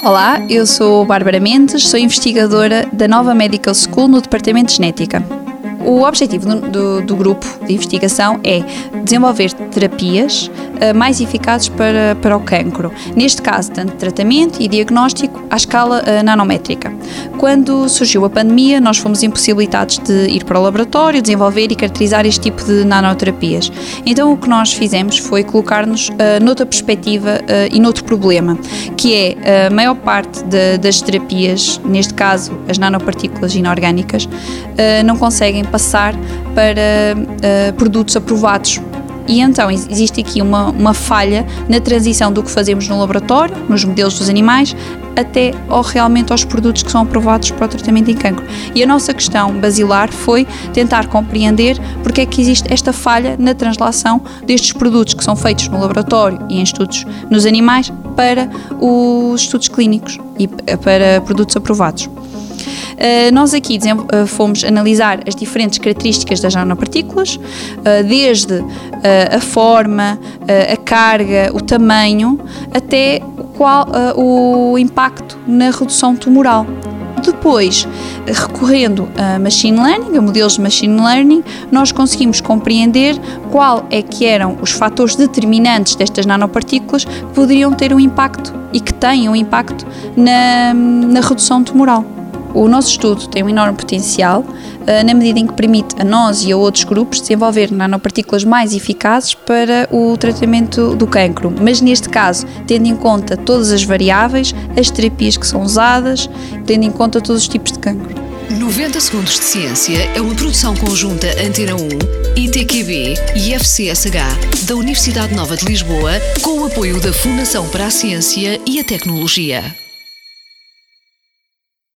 Olá, eu sou Bárbara Mendes, sou investigadora da Nova Medical School no Departamento de Genética. O objetivo do grupo de investigação é desenvolver terapias mais eficazes para o cancro. Neste caso, tanto tratamento e diagnóstico à escala nanométrica. Quando surgiu a pandemia, nós fomos impossibilitados de ir para o laboratório, desenvolver e caracterizar este tipo de nanoterapias. Então, o que nós fizemos foi colocar-nos noutra perspectiva e noutro problema, que é a maior parte das terapias, neste caso as nanopartículas inorgânicas, não conseguem passar para produtos aprovados. E então existe aqui uma falha na transição do que fazemos no laboratório, nos modelos dos animais, até realmente aos produtos que são aprovados para o tratamento em cancro. E a nossa questão basilar foi tentar compreender porque é que existe esta falha na translação destes produtos que são feitos no laboratório e em estudos nos animais para os estudos clínicos e para produtos aprovados. Nós aqui fomos analisar as diferentes características das nanopartículas, desde a forma, a carga, o tamanho, até o impacto na redução tumoral. Depois, recorrendo a machine learning, a modelos de machine learning, nós conseguimos compreender qual é que eram os fatores determinantes destas nanopartículas que poderiam ter um impacto e que têm um impacto na redução tumoral. O nosso estudo tem um enorme potencial na medida em que permite a nós e a outros grupos desenvolver nanopartículas mais eficazes para o tratamento do cancro, mas neste caso tendo em conta todas as variáveis, as terapias que são usadas, tendo em conta todos os tipos de cancro. 90 Segundos de Ciência é uma produção conjunta Antena 1, ITQB e FCSH da Universidade Nova de Lisboa, com o apoio da Fundação para a Ciência e a Tecnologia.